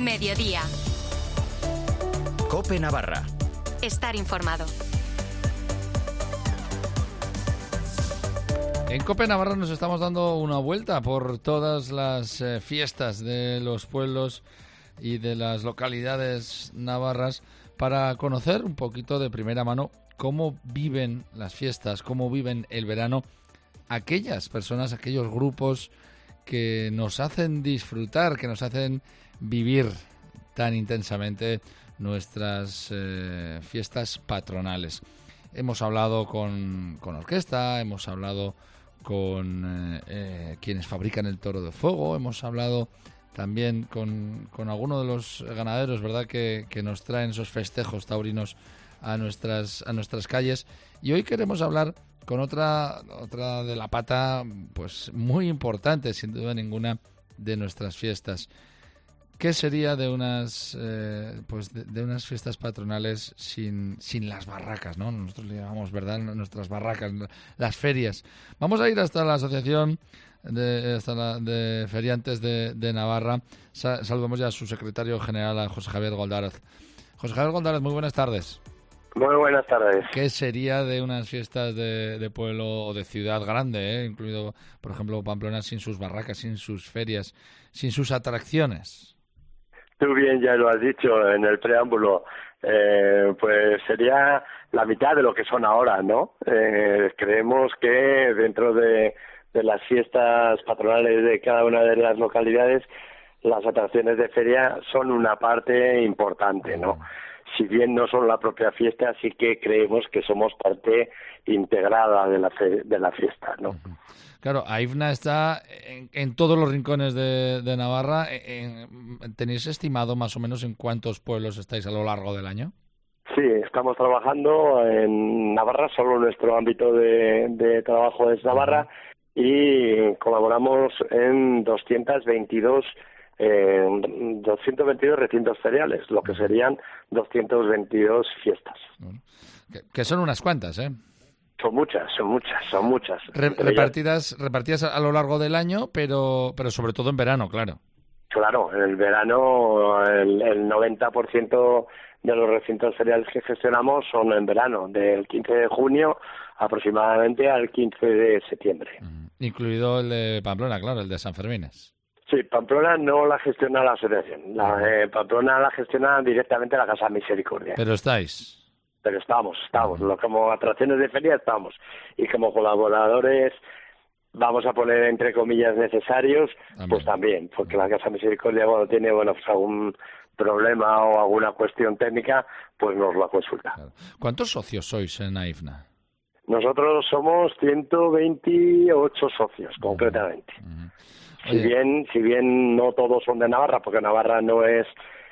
Mediodía. COPE Navarra. Estar informado. En COPE Navarra nos estamos dando una vuelta por todas las fiestas de los pueblos y de las localidades navarras para conocer un poquito de primera mano cómo viven las fiestas, cómo viven el verano aquellas personas, aquellos grupos que nos hacen disfrutar, que nos hacen vivir tan intensamente nuestras fiestas patronales. Hemos hablado con orquesta, hemos hablado con quienes fabrican el toro de fuego, hemos hablado también con algunos de los ganaderos, ¿verdad?, que nos traen esos festejos taurinos a nuestras calles. Y hoy queremos hablar con otra de la pata, pues muy importante, sin duda ninguna, de nuestras fiestas. ¿Qué sería de unas de unas fiestas patronales sin las barracas, ¿no? Nosotros le llamamos, ¿verdad?, nuestras barracas, las ferias. Vamos a ir hasta la Asociación de Feriantes de Navarra. Saludamos ya a su secretario general, a José Javier Goldaraz. José Javier Goldaraz, muy buenas tardes. Muy buenas tardes. ¿Qué sería de unas fiestas de pueblo o de ciudad grande, incluido, por ejemplo, Pamplona, sin sus barracas, sin sus ferias, sin sus atracciones? Tú bien ya lo has dicho en el preámbulo, pues sería la mitad de lo que son ahora, ¿no? Creemos que dentro de las fiestas patronales de cada una de las localidades, las atracciones de feria son una parte importante, ¿no? Si bien no son la propia fiesta, sí que creemos que somos parte integrada de la fiesta, ¿no? Claro, AIFNA está en todos los rincones de Navarra. ¿Tenéis estimado más o menos en cuántos pueblos estáis a lo largo del año? Sí, estamos trabajando en Navarra, solo nuestro ámbito de trabajo es Navarra, y colaboramos en 222 recintos feriales, lo que serían 222 fiestas. Bueno, que son unas cuantas, ¿eh? Son muchas. Repartidas a lo largo del año, pero sobre todo en verano, claro. Claro, en el verano el 90% de los recintos feriales que gestionamos son en verano, del 15 de junio aproximadamente al 15 de septiembre. Incluido el de Pamplona, claro, el de San Fermines. Sí, Pamplona no la gestiona la asociación. Pamplona la gestiona directamente la Casa Misericordia. Pero estáis. Pero estamos. Como atracciones de feria estamos. Y como colaboradores, vamos a poner entre comillas necesarios, pues también, porque la Casa Misericordia cuando tiene pues algún problema o alguna cuestión técnica, pues nos la consulta. Claro. ¿Cuántos socios sois en AIFNA? Nosotros somos 128 socios, concretamente. Si bien no todos son de Navarra, porque Navarra no es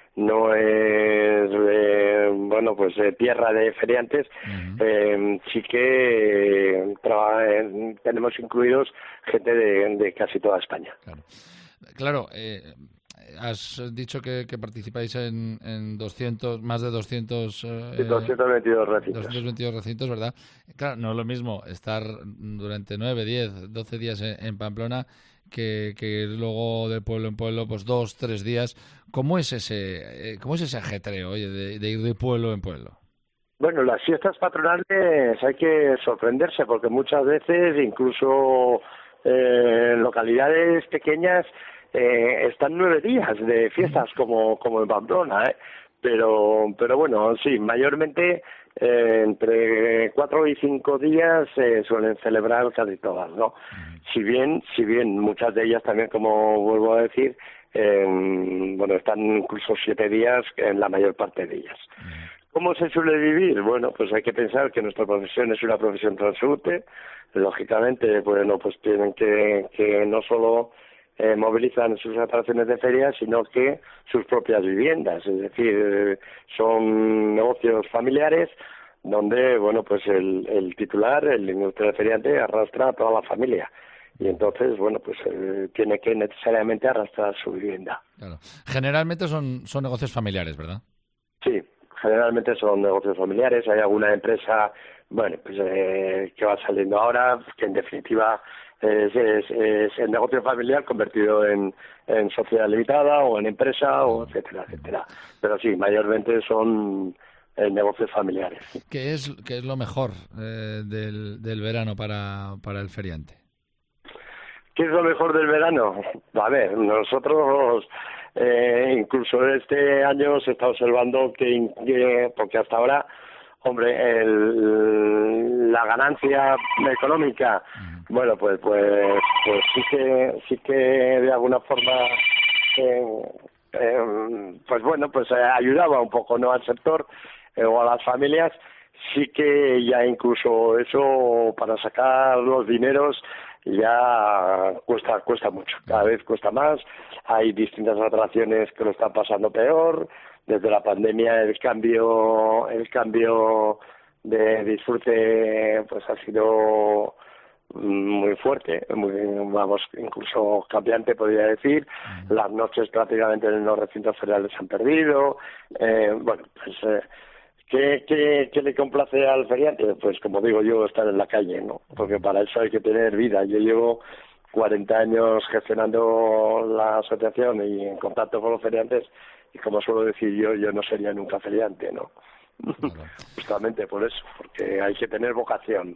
tierra de feriantes, sí que tenemos incluidos gente de casi toda España. Claro, has dicho que participáis en más de 200... 222 recintos. 222 recintos, ¿verdad? Claro, no es lo mismo estar durante 9, 10, 12 días en Pamplona que luego de pueblo en pueblo, pues 2, 3 días. ¿Cómo es ese ajetreo, oye, de ir de pueblo en pueblo? Bueno, las fiestas patronales hay que sorprenderse porque muchas veces, incluso en localidades pequeñas, están 9 días de fiestas como en Pamplona, pero bueno, sí, mayormente entre 4 y 5 días se suelen celebrar casi todas, ¿no? Si bien muchas de ellas también, como vuelvo a decir, están incluso 7 días en la mayor parte de ellas. ¿Cómo se suele vivir? Bueno, pues hay que pensar que nuestra profesión es una profesión transeúnte. Lógicamente, bueno, pues tienen que no solo movilizan sus atracciones de feria, sino que sus propias viviendas. Es decir, son negocios familiares donde, bueno, pues el titular, el industrial feriante, arrastra a toda la familia. Y entonces, bueno, pues tiene que necesariamente arrastrar su vivienda. Claro. Generalmente son negocios familiares, ¿verdad? Sí, generalmente son negocios familiares. Hay alguna empresa, bueno, pues que va saliendo ahora, que en definitiva es el negocio familiar convertido en sociedad limitada o en empresa, o etcétera, etcétera. Pero sí, mayormente son negocios familiares. ¿Qué es lo mejor del verano para el feriante? ¿Qué es lo mejor del verano? A ver, nosotros incluso este año se está observando que porque hasta ahora, hombre, la ganancia económica, bueno, pues sí que de alguna forma pues bueno, pues ayudaba un poco, ¿no?, al sector o a las familias. Sí que ya incluso eso, para sacar los dineros, ya cuesta mucho, cada vez cuesta más. Hay distintas atracciones que lo están pasando peor. Desde la pandemia el cambio de disfrute pues ha sido muy fuerte, incluso cambiante, podría decir. Las noches prácticamente en los recintos feriales se han perdido. Bueno, pues ¿qué le complace al feriante? Pues como digo yo, estar en la calle, ¿no? Porque para eso hay que tener vida. Yo llevo 40 años gestionando la asociación y en contacto con los feriantes, y como suelo decir yo no sería nunca feriante, ¿no? Claro. Justamente por eso, porque hay que tener vocación.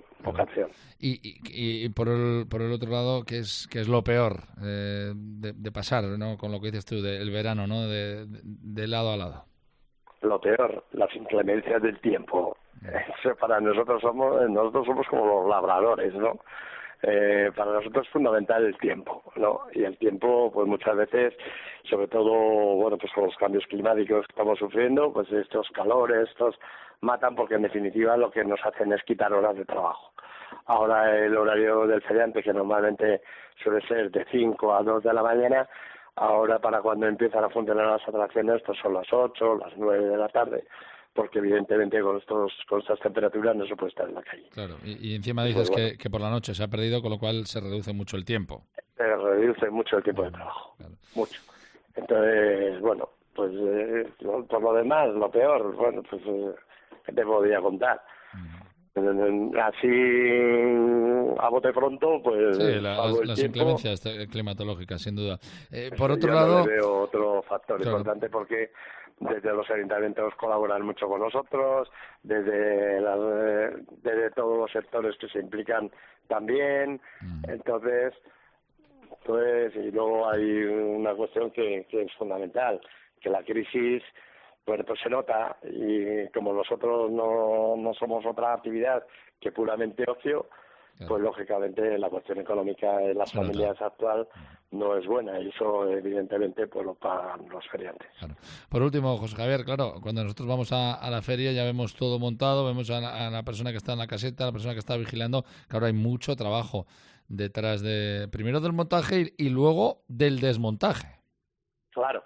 Y por el otro lado, ¿qué es lo peor de pasar, ¿no?, con lo que dices tú, del verano, ¿no?, de lado a lado? Lo peor, las inclemencias del tiempo. Para nosotros somos como los labradores, ¿no? Para nosotros es fundamental el tiempo, ¿no? Y el tiempo, pues muchas veces, sobre todo, bueno, pues con los cambios climáticos que estamos sufriendo, pues estos calores, estos matan, porque en definitiva lo que nos hacen es quitar horas de trabajo. Ahora el horario del feriante, que normalmente suele ser de 5 a 2 de la mañana, ahora para cuando empiezan a funcionar las atracciones, pues son las 8, las 9 de la tarde, porque evidentemente con estas temperaturas no se puede estar en la calle. Claro, y encima dices que por la noche se ha perdido, con lo cual se reduce mucho el tiempo. Se reduce mucho el tiempo de trabajo, mucho. Entonces, bueno, pues por lo demás, lo peor, bueno, pues ¿qué te podría contar? Así, a bote pronto, pues... Sí, las inclemencias climatológicas, sin duda. Por otro yo lado... no le veo otro factor importante, porque desde los ayuntamientos colaboran mucho con nosotros, desde todos los sectores que se implican también. Entonces, y luego hay una cuestión que es fundamental, que la crisis... pues se nota, y como nosotros no somos otra actividad que puramente ocio, claro, pues lógicamente la cuestión económica de las familias actual no es buena, y eso evidentemente pues lo pagan los feriantes. Claro. Por último, José Javier, claro, cuando nosotros vamos a la feria ya vemos todo montado, vemos a la persona que está en la caseta, a la persona que está vigilando, que ahora hay mucho trabajo detrás primero del montaje y luego del desmontaje. Claro.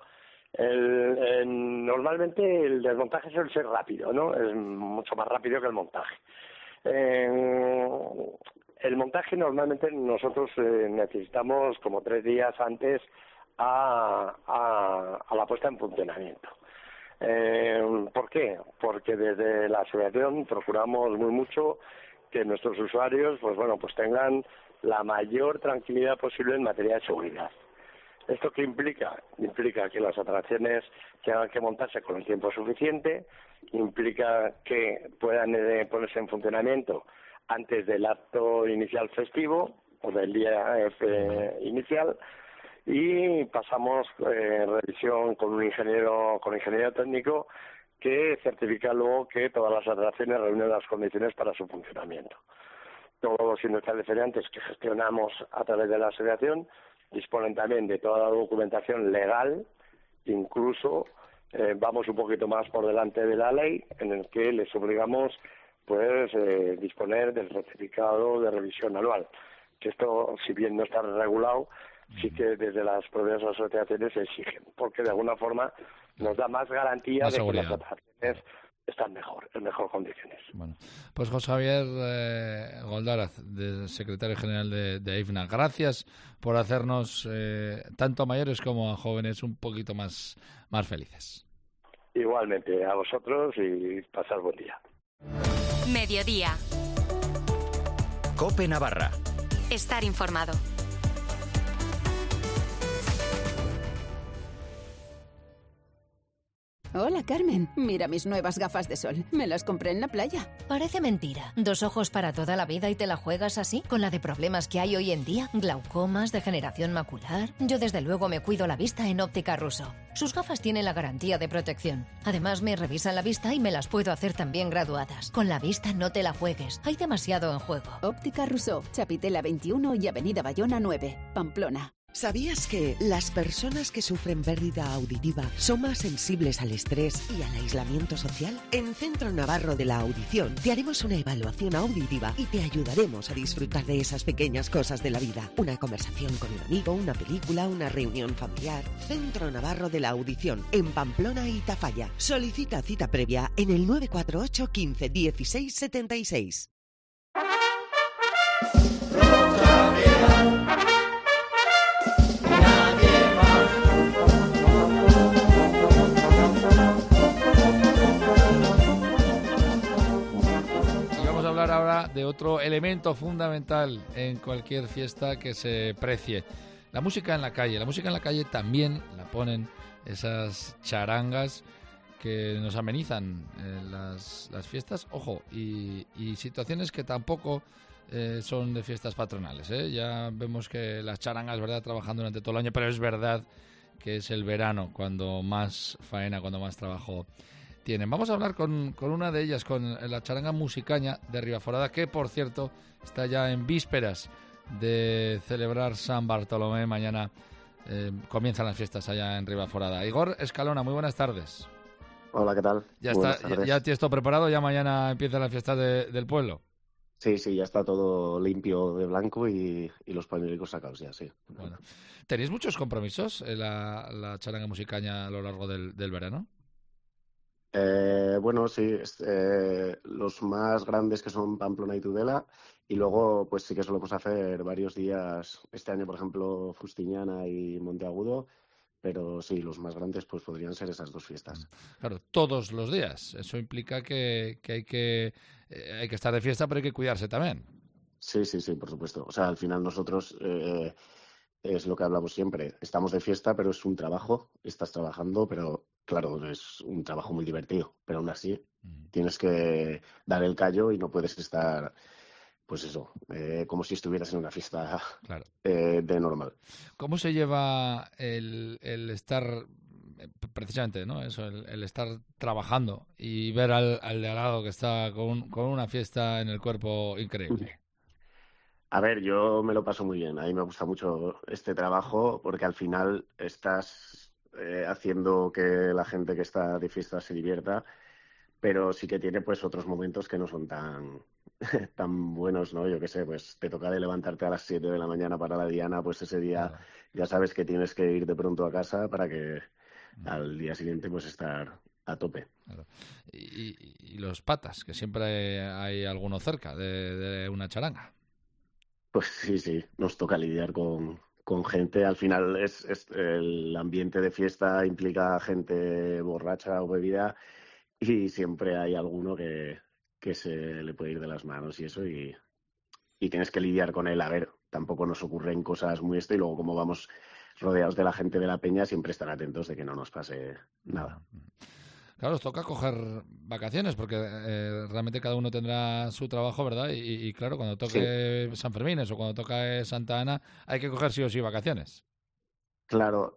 Normalmente el desmontaje suele ser rápido, ¿no? Es mucho más rápido que el montaje. El montaje normalmente nosotros necesitamos como 3 días antes a la puesta en funcionamiento. ¿Por qué? Porque desde la asociación procuramos mucho que nuestros usuarios pues tengan la mayor tranquilidad posible en materia de seguridad. ¿Esto qué implica? Implica que las atracciones tengan que montarse con el tiempo suficiente, implica que puedan ponerse en funcionamiento antes del acto inicial festivo o del día inicial, y pasamos revisión con un ingeniero técnico que certifica luego que todas las atracciones reúnen las condiciones para su funcionamiento. Todos los industriales feriantes que gestionamos a través de la asociación disponen también de toda la documentación legal, incluso vamos un poquito más por delante de la ley, en el que les obligamos disponer del certificado de revisión anual, que esto, si bien no está regulado, sí que desde las propias asociaciones se exigen, porque de alguna forma nos da más garantía de que las atracciones están en mejor condiciones. Bueno, pues José Javier Goldaraz, secretario general de AIFNA, gracias por hacernos, tanto a mayores como a jóvenes, un poquito más felices. Igualmente, a vosotros, y pasar buen día. Mediodía. COPE Navarra. Estar informado. Hola, Carmen. Mira mis nuevas gafas de sol. Me las compré en la playa. Parece mentira. ¿2 ojos para toda la vida y te la juegas así? ¿Con la de problemas que hay hoy en día? ¿Glaucomas, degeneración macular? Yo desde luego me cuido la vista en Óptica Russo. Sus gafas tienen la garantía de protección. Además me revisan la vista y me las puedo hacer también graduadas. Con la vista no te la juegues. Hay demasiado en juego. Óptica Russo, Chapitela 21 y Avenida Bayona 9, Pamplona. ¿Sabías que las personas que sufren pérdida auditiva son más sensibles al estrés y al aislamiento social? En Centro Navarro de la Audición te haremos una evaluación auditiva y te ayudaremos a disfrutar de esas pequeñas cosas de la vida. Una conversación con un amigo, una película, una reunión familiar. Centro Navarro de la Audición, en Pamplona y Tafalla. Solicita cita previa en el 948 15 16 76. Ahora de otro elemento fundamental en cualquier fiesta que se precie: la música en la calle. La música en la calle también la ponen esas charangas que nos amenizan las fiestas, ojo, y situaciones que tampoco son de fiestas patronales, Ya vemos que las charangas, ¿verdad?, trabajan durante todo el año, pero es verdad que es el verano cuando más faena, cuando más trabajo tienen. Vamos a hablar con una de ellas, con la charanga musicaña de Ribaforada, que por cierto está ya en vísperas de celebrar San Bartolomé. Mañana comienzan las fiestas allá en Ribaforada. Igor Escalona, muy buenas tardes. Hola, ¿qué tal? ¿Ya tienes todo preparado? ¿Ya mañana empieza la fiesta del pueblo? Sí, ya está todo limpio de blanco y los pañuelos sacados ya, sí. Bueno, ¿tenéis muchos compromisos en la charanga musicaña a lo largo del verano? Bueno, sí, los más grandes, que son Pamplona y Tudela, y luego pues sí que solemos hacer varios días, este año por ejemplo Fustiñana y Monteagudo, pero sí, los más grandes pues podrían ser esas 2 fiestas. Claro, todos los días, eso implica que hay que estar de fiesta, pero hay que cuidarse también. Sí, por supuesto, o sea, al final nosotros es lo que hablamos siempre, estamos de fiesta, pero es un trabajo, estás trabajando, pero claro, es un trabajo muy divertido, pero aún así tienes que dar el callo y no puedes estar, pues eso, como si estuvieras en una fiesta, claro, de normal. ¿Cómo se lleva el estar, precisamente, ¿no?, eso, el estar trabajando y ver al de al lado que está con una fiesta en el cuerpo increíble? A ver, yo me lo paso muy bien. A mí me gusta mucho este trabajo porque al final estás haciendo que la gente que está de fiesta se divierta, pero sí que tiene pues otros momentos que no son tan tan buenos, ¿no? Yo qué sé, pues te toca de levantarte a las 7 de la mañana para la diana, pues ese día ya sabes que tienes que ir de pronto a casa para que al día siguiente pues estar a tope. Claro. Y los patas, que siempre hay alguno cerca de una charanga. Pues sí, nos toca lidiar con gente. Al final es el ambiente de fiesta implica gente borracha o bebida y siempre hay alguno que se le puede ir de las manos y eso y tienes que lidiar con él. A ver, tampoco nos ocurren cosas muy y luego como vamos rodeados de la gente de la peña siempre estar atentos de que no nos pase nada. Claro, os toca coger vacaciones porque realmente cada uno tendrá su trabajo, ¿verdad? Y claro, cuando toque San Fermín o cuando toque Santa Ana, hay que coger sí o sí vacaciones. Claro,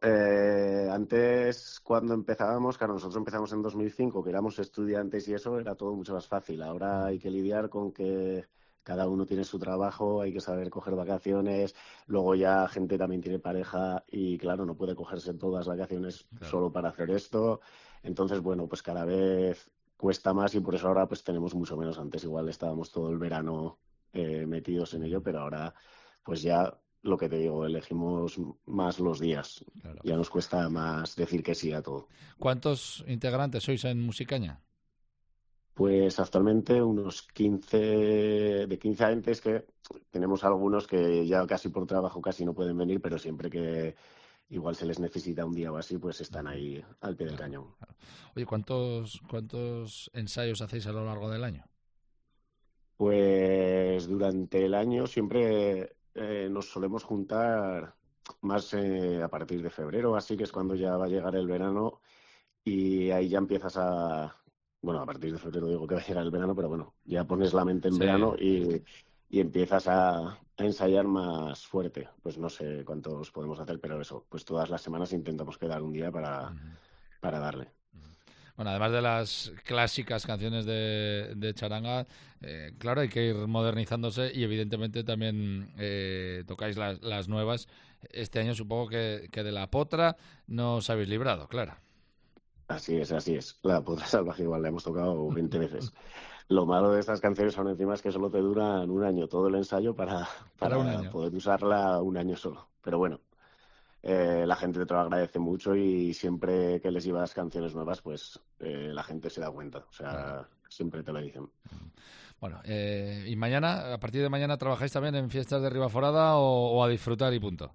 antes cuando empezábamos, claro, nosotros empezamos en 2005, que éramos estudiantes y eso, era todo mucho más fácil. Ahora hay que lidiar con que cada uno tiene su trabajo, hay que saber coger vacaciones, luego ya gente también tiene pareja y claro, no puede cogerse todas las vacaciones solo para hacer esto. Entonces, bueno, pues cada vez cuesta más y por eso ahora pues tenemos mucho menos. Antes igual estábamos todo el verano metidos en ello, pero ahora pues ya lo que te digo, elegimos más los días. Claro. Ya nos cuesta más decir que sí a todo. ¿Cuántos integrantes sois en Musicaña? Pues actualmente unos 15, de 15 agentes, que tenemos algunos que ya casi por trabajo casi no pueden venir, pero siempre que igual se les necesita un día o así, pues están ahí al pie del cañón. Claro. Oye, ¿cuántos ensayos hacéis a lo largo del año? Pues durante el año siempre nos solemos juntar más a partir de febrero, así que es cuando ya va a llegar el verano y ahí ya empiezas bueno, a partir de febrero digo que va a llegar el verano, pero bueno, ya pones la mente en verano y empiezas a ensayar más fuerte. Pues no sé cuántos podemos hacer, pero eso, pues todas las semanas intentamos quedar un día para darle. Bueno, además de las clásicas canciones de charanga, claro, hay que ir modernizándose y evidentemente también tocáis las nuevas. Este año supongo que de la potra no os habéis librado, claro. Así es. La Potra Salvaje igual la hemos tocado 20 veces. Lo malo de estas canciones aún encima es que solo te duran un año todo el ensayo para un año. Poder usarla un año solo. Pero bueno, la gente te lo agradece mucho y siempre que les llevas canciones nuevas, pues la gente se da cuenta. O sea, siempre te lo dicen. Bueno, ¿y mañana, a partir de mañana, trabajáis también en fiestas de Ribaforada o a disfrutar y punto?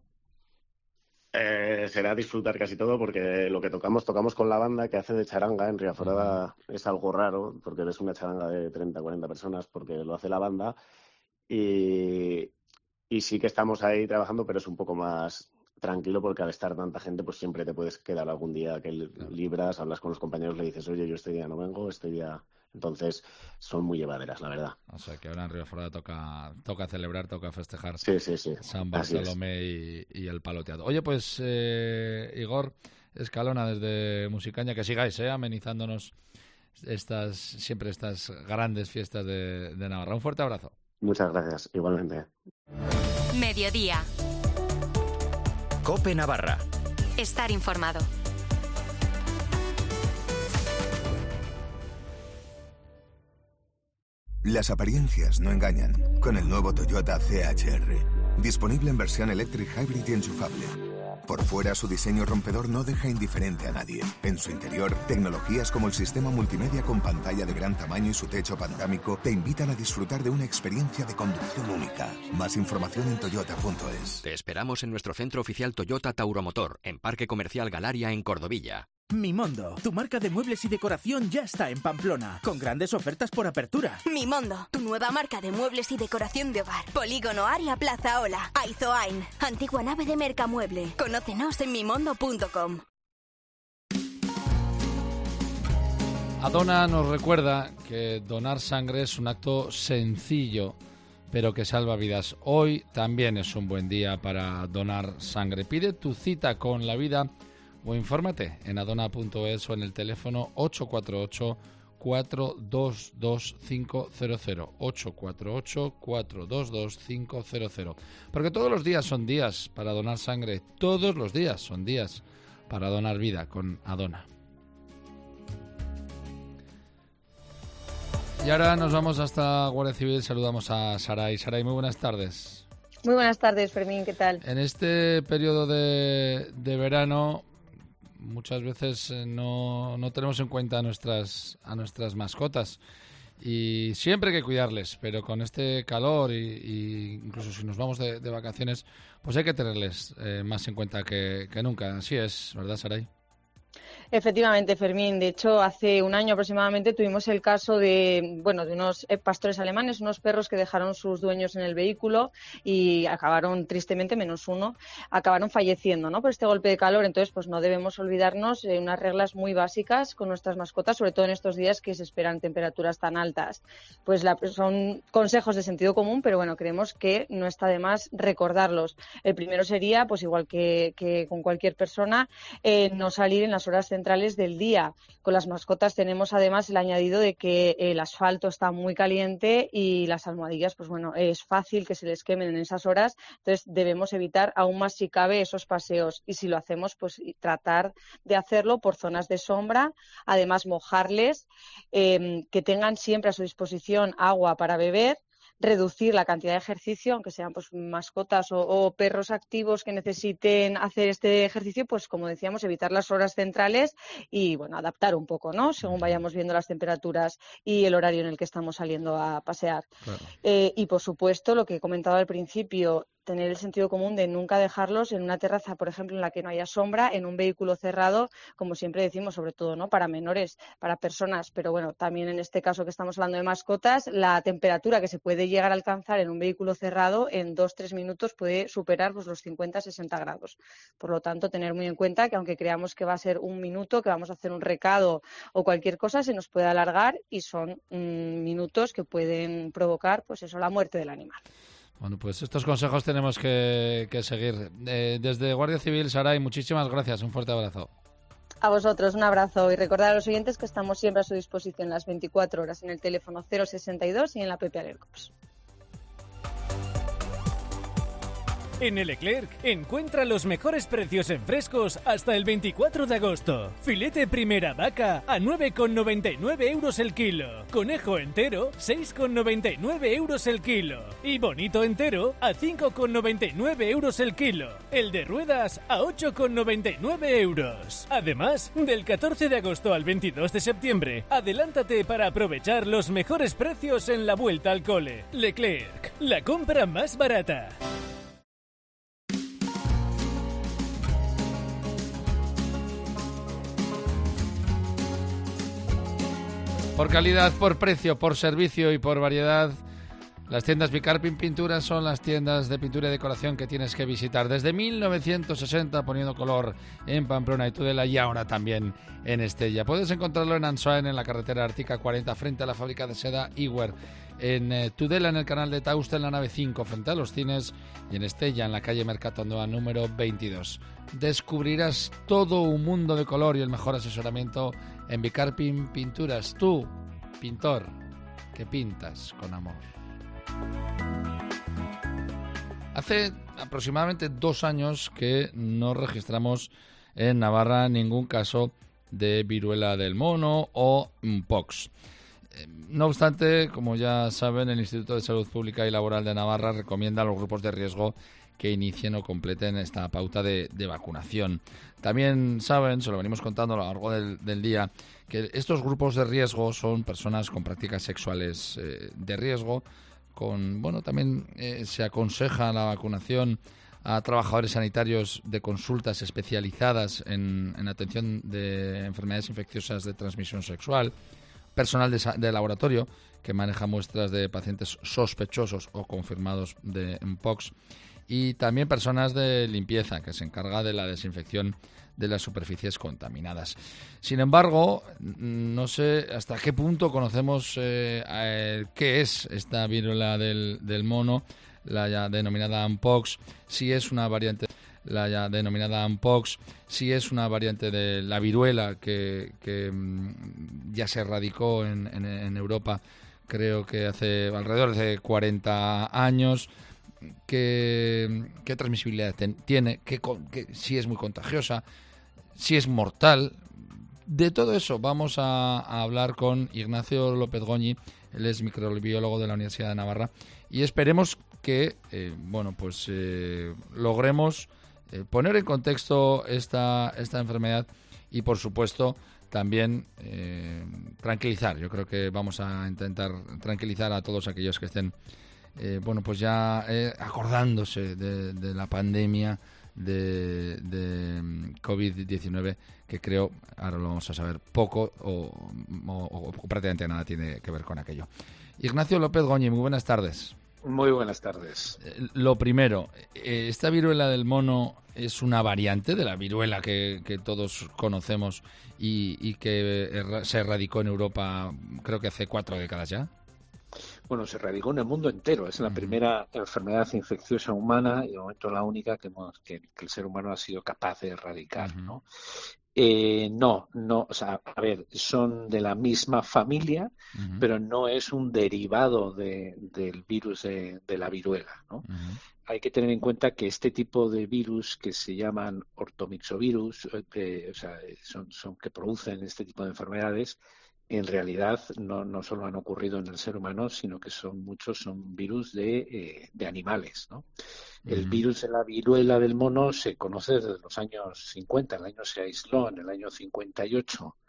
Será disfrutar casi todo porque lo que tocamos con la banda que hace de charanga en Ribaforada. Es algo raro porque es una charanga de 30, 40 personas porque lo hace la banda y sí que estamos ahí trabajando, pero es un poco más tranquilo porque al estar tanta gente pues siempre te puedes quedar algún día que libras, hablas con los compañeros, le dices, oye, yo este día no vengo, este día... Entonces son muy llevaderas, la verdad. O sea que ahora en Ribaforada toca celebrar, toca festejar sí. San Bartolomé y el paloteado. Oye, pues Igor Escalona desde Musicaña, que sigáis amenizándonos siempre estas grandes fiestas de Navarra. Un fuerte abrazo. Muchas gracias, igualmente. Mediodía. COPE Navarra. Estar informado. Las apariencias no engañan. Con el nuevo Toyota CHR. Disponible en versión Electric Hybrid y enchufable. Por fuera, su diseño rompedor no deja indiferente a nadie. En su interior, tecnologías como el sistema multimedia con pantalla de gran tamaño y su techo panorámico te invitan a disfrutar de una experiencia de conducción única. Más información en toyota.es. Te esperamos en nuestro centro oficial Toyota Tauromotor, en Parque Comercial Galaria, en Cordovilla. Mimondo, tu marca de muebles y decoración ya está en Pamplona, con grandes ofertas por apertura. Mimondo, tu nueva marca de muebles y decoración de hogar. Polígono Aria Plaza Ola, Aizoain, antigua nave de Mercamueble. Conócenos en mimondo.com. Adona nos recuerda que donar sangre es un acto sencillo, pero que salva vidas. Hoy también es un buen día para donar sangre. Pide tu cita con la vida o infórmate en adona.es o en el teléfono 848-422-500. 848-422-500. Porque todos los días son días para donar sangre. Todos los días son días para donar vida con Adona. Y ahora nos vamos hasta Guardia Civil. Saludamos a Saray. Saray, muy buenas tardes. Muy buenas tardes, Fermín. ¿Qué tal? En este periodo de verano muchas veces no tenemos en cuenta a nuestras mascotas y siempre hay que cuidarles, pero con este calor y incluso si nos vamos de vacaciones, pues hay que tenerles más en cuenta que nunca. Así es, ¿verdad, Saray? Efectivamente, Fermín. De hecho, hace un año aproximadamente tuvimos el caso de unos pastores alemanes, unos perros que dejaron sus dueños en el vehículo y acabaron, tristemente, menos uno, acabaron falleciendo, ¿no?, por este golpe de calor. Entonces, pues no debemos olvidarnos de unas reglas muy básicas con nuestras mascotas, sobre todo en estos días que se esperan temperaturas tan altas. Pues son consejos de sentido común, pero bueno, creemos que no está de más recordarlos. El primero sería, pues igual que con cualquier persona, no salir en las horas centrales del día. Con las mascotas tenemos además el añadido de que el asfalto está muy caliente y las almohadillas, pues bueno, es fácil que se les quemen en esas horas, entonces debemos evitar aún más si cabe esos paseos y si lo hacemos, pues tratar de hacerlo por zonas de sombra, además mojarles, que tengan siempre a su disposición agua para beber, reducir la cantidad de ejercicio, aunque sean pues mascotas o perros activos que necesiten hacer este ejercicio, pues como decíamos, evitar las horas centrales y bueno, adaptar un poco, ¿no?, según vayamos viendo las temperaturas y el horario en el que estamos saliendo a pasear. Claro. Y por supuesto, lo que he comentado al principio, tener el sentido común de nunca dejarlos en una terraza, por ejemplo, en la que no haya sombra, en un vehículo cerrado, como siempre decimos, sobre todo, ¿no?, para menores, para personas, pero bueno, también en este caso que estamos hablando de mascotas, la temperatura que se puede llegar a alcanzar en un vehículo cerrado en 2-3 minutos puede superar pues, los 50-60 grados. Por lo tanto, tener muy en cuenta que aunque creamos que va a ser un minuto, que vamos a hacer un recado o cualquier cosa, se nos puede alargar y son minutos que pueden provocar, pues eso, la muerte del animal. Bueno, pues estos consejos tenemos que seguir. Desde Guardia Civil, Saray, muchísimas gracias. Un fuerte abrazo. A vosotros, un abrazo. Y recordar a los oyentes que estamos siempre a su disposición las 24 horas en el teléfono 062 y en la app Alercops. En el Leclerc encuentra los mejores precios en frescos hasta el 24 de agosto. Filete primera vaca a 9,99 euros el kilo. Conejo entero, 6,99 euros el kilo. Y bonito entero a 5,99 euros el kilo. El de ruedas a 8,99 euros. Además, del 14 de agosto al 22 de septiembre, adelántate para aprovechar los mejores precios en la vuelta al cole. Leclerc, la compra más barata. Por calidad, por precio, por servicio y por variedad, las tiendas Bicarpin Pinturas son las tiendas de pintura y decoración que tienes que visitar. Desde 1960 poniendo color en Pamplona y Tudela y ahora también en Estella. Puedes encontrarlo en Ansoain, en la carretera Ártica 40, frente a la fábrica de seda Iwer. En Tudela, en el canal de Tauste, en la nave 5, frente a los cines. Y en Estella, en la calle Mercatondoa número 22. Descubrirás todo un mundo de color y el mejor asesoramiento en Bicarpin Pinturas. Tú, pintor, que pintas con amor. Hace aproximadamente 2 años que no registramos en Navarra ningún caso de viruela del mono o Mpox. No obstante, como ya saben, el Instituto de Salud Pública y Laboral de Navarra recomienda a los grupos de riesgo que inicien o completen esta pauta de vacunación. También saben, se lo venimos contando a lo largo del día, que estos grupos de riesgo son personas con prácticas sexuales de riesgo. También se aconseja la vacunación a trabajadores sanitarios de consultas especializadas en atención de enfermedades infecciosas de transmisión sexual, personal de laboratorio que maneja muestras de pacientes sospechosos o confirmados de Mpox, y también personas de limpieza que se encarga de la desinfección de las superficies contaminadas. Sin embargo, no sé hasta qué punto conocemos qué es esta viruela del mono, la ya denominada Mpox, si es una variante de la viruela que ya se erradicó en Europa, creo que hace alrededor de 40 años. ¿Qué transmisibilidad tiene? Si es muy contagiosa, si es mortal. De todo eso vamos a hablar con Ignacio López Goñi. Él es microbiólogo de la Universidad de Navarra y esperemos que logremos poner en contexto esta enfermedad y, por supuesto, también tranquilizar. Yo creo que vamos a intentar tranquilizar a todos aquellos que estén acordándose de la pandemia de COVID-19, que creo, ahora lo vamos a saber, poco o prácticamente nada tiene que ver con aquello. Ignacio López Goñi, muy buenas tardes. Muy buenas tardes. Lo primero, ¿esta viruela del mono es una variante de la viruela que todos conocemos y que se erradicó en Europa, creo que hace 4 décadas ya? Bueno, se erradicó en el mundo entero. Es la primera enfermedad infecciosa humana y de momento la única que el ser humano ha sido capaz de erradicar, ¿no? No, o sea, a ver, son de la misma familia, pero no es un derivado del virus de la viruela, ¿no? Hay que tener en cuenta que este tipo de virus que se llaman ortomixovirus, son que producen este tipo de enfermedades, en realidad no solo han ocurrido en el ser humano, sino que son virus de animales, ¿no? El virus de la viruela del mono se conoce desde los años 50. El año se aisló en el año 58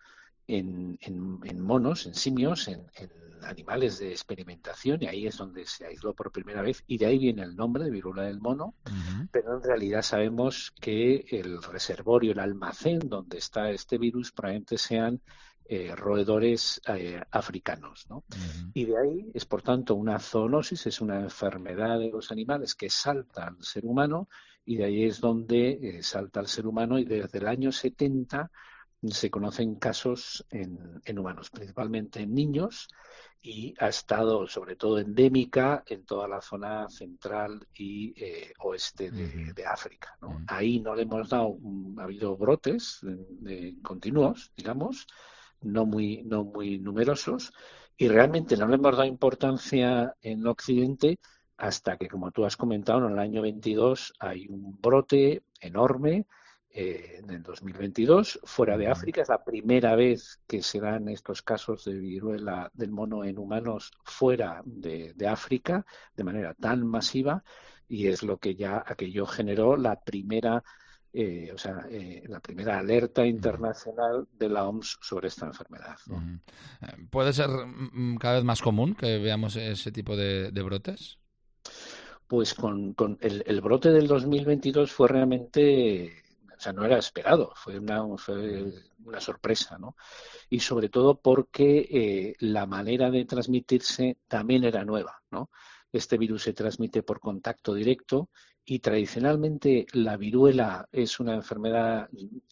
en monos, en simios, en animales de experimentación, y ahí es donde se aisló por primera vez, y de ahí viene el nombre de viruela del mono. Pero en realidad sabemos que el reservorio, el almacén donde está este virus probablemente sean roedores africanos, ¿no? Y de ahí es, por tanto, una zoonosis, es una enfermedad de los animales que salta al ser humano, y de ahí es donde salta al ser humano, y desde el año 70 se conocen casos en humanos, principalmente en niños, y ha estado sobre todo endémica en toda la zona central y oeste de África, ¿no? Ahí no le hemos dado, ha habido brotes continuos, digamos, no muy numerosos, y realmente no le hemos dado importancia en Occidente hasta que, como tú has comentado, en el año 22 hay un brote enorme. En el 2022, fuera de África, es la primera vez que se dan estos casos de viruela del mono en humanos fuera de África de manera tan masiva, y es lo que ya aquello generó la primera la primera alerta internacional de la OMS sobre esta enfermedad, ¿no? ¿Puede ser cada vez más común que veamos ese tipo de brotes? Pues con el brote del 2022 fue realmente... O sea, no era esperado, fue una sorpresa, ¿no? Y sobre todo porque la manera de transmitirse también era nueva, ¿no? Este virus se transmite por contacto directo, y tradicionalmente la viruela es una enfermedad,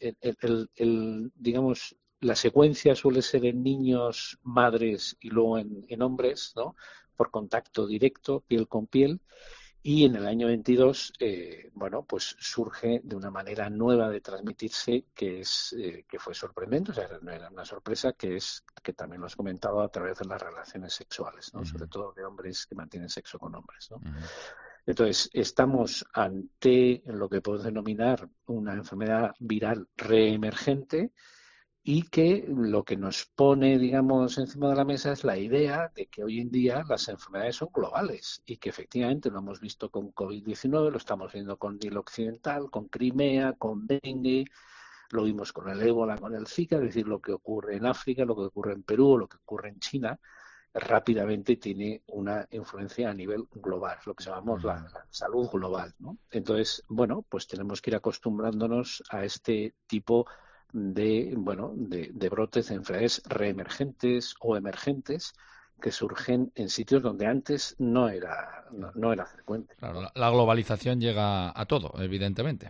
digamos, la secuencia suele ser en niños, madres y luego en hombres, ¿no? Por contacto directo, piel con piel. Y en el año 22, pues surge de una manera nueva de transmitirse que fue sorprendente. O sea, no era una sorpresa, que también lo has comentado, a través de las relaciones sexuales, ¿no? Sobre todo de hombres que mantienen sexo con hombres, ¿no? Entonces, estamos ante lo que podemos denominar una enfermedad viral reemergente, y que lo que nos pone, digamos, encima de la mesa es la idea de que hoy en día las enfermedades son globales, y que efectivamente lo hemos visto con COVID-19, lo estamos viendo con Nilo Occidental, con Crimea, con dengue, lo vimos con el ébola, con el Zika. Es decir, lo que ocurre en África, lo que ocurre en Perú, lo que ocurre en China, rápidamente tiene una influencia a nivel global, lo que llamamos la salud global, ¿no? Entonces, pues tenemos que ir acostumbrándonos a este tipo de brotes de enfermedades reemergentes o emergentes que surgen en sitios donde antes no era frecuente. Claro, la globalización llega a todo, evidentemente.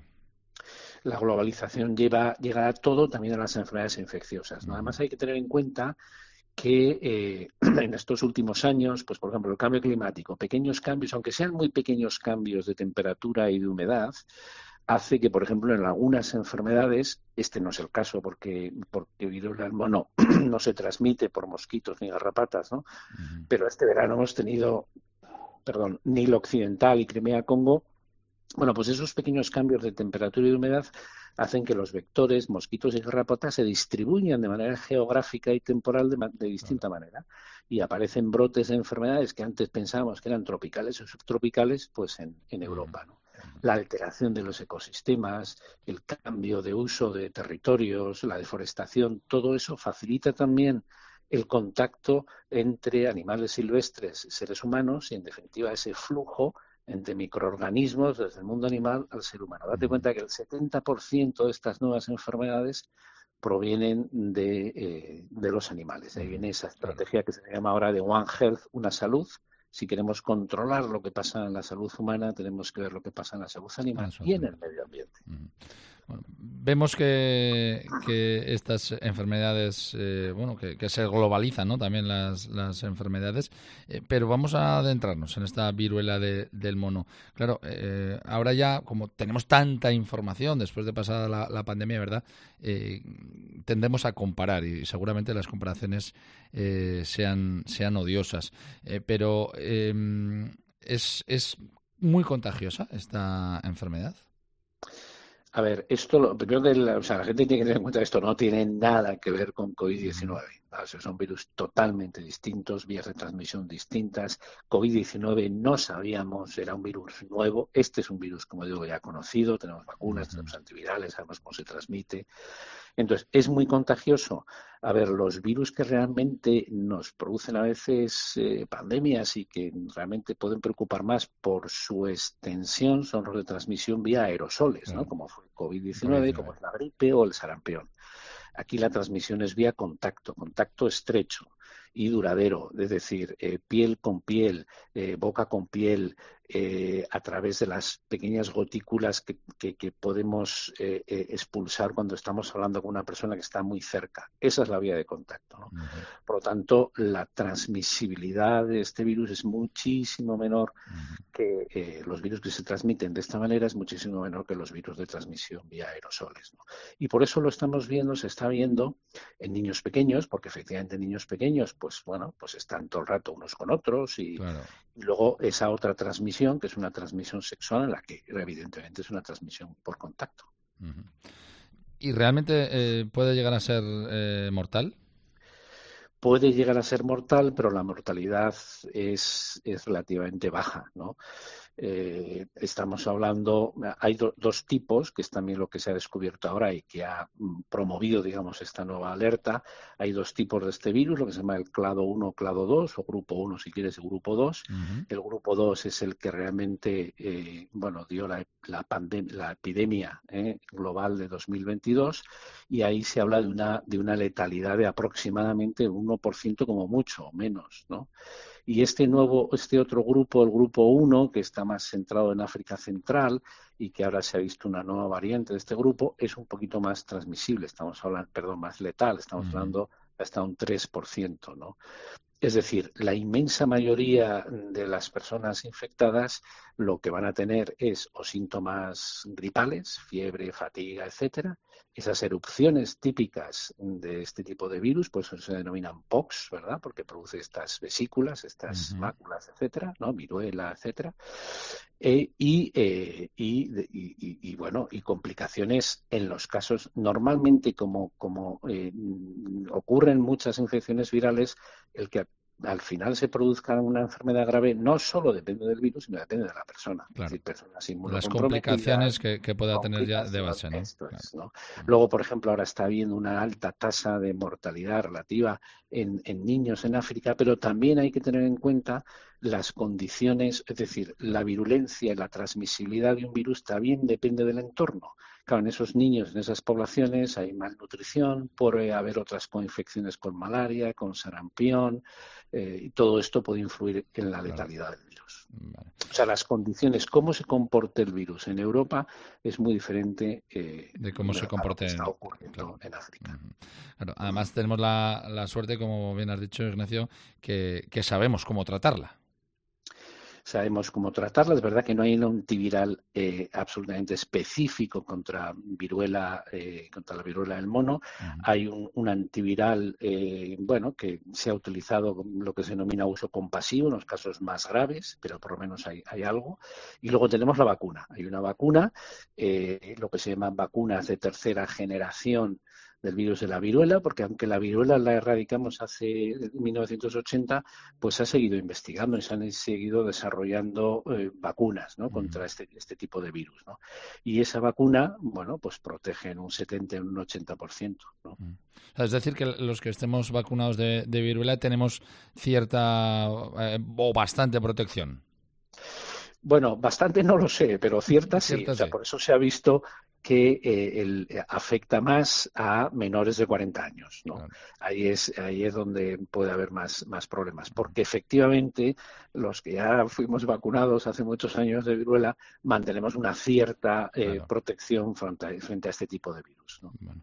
La globalización llega a todo, también a las enfermedades infecciosas, ¿no? Además, hay que tener en cuenta que en estos últimos años, pues por ejemplo, el cambio climático, pequeños cambios, aunque sean muy pequeños cambios de temperatura y de humedad, hace que, por ejemplo, en algunas enfermedades, este no es el caso porque viruela del mono no se transmite por mosquitos ni garrapatas, ¿no? Pero este verano hemos tenido, Nilo Occidental y Crimea Congo. Pues esos pequeños cambios de temperatura y de humedad hacen que los vectores, mosquitos y garrapatas, se distribuyan de manera geográfica y temporal de distinta manera, y aparecen brotes de enfermedades que antes pensábamos que eran tropicales o subtropicales, pues en Europa, ¿no? La alteración de los ecosistemas, el cambio de uso de territorios, la deforestación, todo eso facilita también el contacto entre animales silvestres y seres humanos, y en definitiva ese flujo entre microorganismos desde el mundo animal al ser humano. Date cuenta que el 70% de estas nuevas enfermedades provienen de los animales. Ahí viene esa estrategia que se llama ahora de One Health, una salud. Si queremos controlar lo que pasa en la salud humana, tenemos que ver lo que pasa en la salud animal y en el medio ambiente. Vemos que estas enfermedades, que se globalizan, ¿no? También las enfermedades, pero vamos a adentrarnos en esta viruela del mono. Claro, ahora ya, como tenemos tanta información después de pasada la pandemia, ¿verdad? Tendemos a comparar, y seguramente las comparaciones sean odiosas, pero ¿es muy contagiosa esta enfermedad? A ver, esto, primero la gente tiene que tener en cuenta que esto no tiene nada que ver con COVID-19. Son virus totalmente distintos, vías de transmisión distintas. COVID-19 no sabíamos, era un virus nuevo. Este es un virus, como digo, ya conocido. Tenemos vacunas, tenemos antivirales, sabemos cómo se transmite. Entonces, es muy contagioso. A ver, los virus que realmente nos producen a veces pandemias y que realmente pueden preocupar más por su extensión son los de transmisión vía aerosoles, ¿no? Como fue el COVID-19, como es la gripe o el sarampión. Aquí la transmisión es vía contacto estrecho y duradero, es decir, piel con piel, boca con piel, a través de las pequeñas gotículas que podemos expulsar cuando estamos hablando con una persona que está muy cerca. Esa es la vía de contacto, ¿no? Por lo tanto, la transmisibilidad de este virus es muchísimo menor que los virus que se transmiten de esta manera, es muchísimo menor que los virus de transmisión vía aerosoles, ¿no? Y por eso lo estamos viendo, se está viendo en niños pequeños, porque efectivamente niños pequeños, pues bueno, pues están todo el rato unos con otros y luego esa otra transmisión, que es una transmisión sexual, en la que evidentemente es una transmisión por contacto. ¿Y realmente puede llegar a ser mortal? Puede llegar a ser mortal, pero la mortalidad es relativamente baja, ¿no? Estamos hablando, hay dos tipos, que es también lo que se ha descubierto ahora y que ha promovido, digamos, esta nueva alerta. Hay dos tipos de este virus, lo que se llama el clado 1, clado 2, o grupo 1 si quieres, el grupo 2. El grupo 2 es el que realmente dio la epidemia global de 2022, y ahí se habla de una letalidad de aproximadamente un 1% como mucho, o menos, ¿no? Y este otro grupo, el grupo 1, que está más centrado en África Central y que ahora se ha visto una nueva variante de este grupo, es un poquito más transmisible, más letal, estamos hablando hasta un 3%, ¿no? Es decir, la inmensa mayoría de las personas infectadas lo que van a tener es o síntomas gripales, fiebre, fatiga, etcétera. Esas erupciones típicas de este tipo de virus, pues se denominan POX, ¿verdad? Porque produce estas vesículas, estas máculas, etcétera, ¿no? Viruela, etcétera. Y complicaciones en los casos, normalmente como ocurren muchas infecciones virales, el que al final se produzca una enfermedad grave no solo depende del virus, sino depende de la persona. Claro. Es decir, personas las complicaciones que pueda tener ya de base, ¿no? ¿no? Luego, por ejemplo, ahora está habiendo una alta tasa de mortalidad relativa en niños en África, pero también hay que tener en cuenta las condiciones, es decir, la virulencia y la transmisibilidad de un virus también depende del entorno. Claro, en esos niños, en esas poblaciones hay malnutrición, puede haber otras coinfecciones con malaria, con sarampión, y todo esto puede influir en la letalidad del virus. O sea, las condiciones, cómo se comporte el virus en Europa es muy diferente de cómo se comporte está ocurriendo en África. Claro, además tenemos la suerte, como bien has dicho, Ignacio, que sabemos cómo tratarla. Sabemos cómo tratarla. Es verdad que no hay un antiviral absolutamente específico contra la viruela del mono. Hay un antiviral que se ha utilizado con lo que se denomina uso compasivo en los casos más graves, pero por lo menos hay algo. Y luego tenemos la vacuna. Hay una vacuna, lo que se llaman vacunas de tercera generación del virus de la viruela, porque aunque la viruela la erradicamos hace 1980, pues se ha seguido investigando y se han seguido desarrollando vacunas, ¿no? Contra este tipo de virus, ¿no? Y esa vacuna, pues protege en un 70, en un 80%, ¿no? Es decir, que los que estemos vacunados de viruela tenemos cierta o bastante protección. Bueno, bastante no lo sé, pero cierta sí. O sea, por eso se ha visto que afecta más a menores de 40 años, ¿no? Claro. Ahí es donde puede haber más problemas, porque efectivamente los que ya fuimos vacunados hace muchos años de viruela mantenemos una cierta protección frente a este tipo de virus, ¿no? Bueno.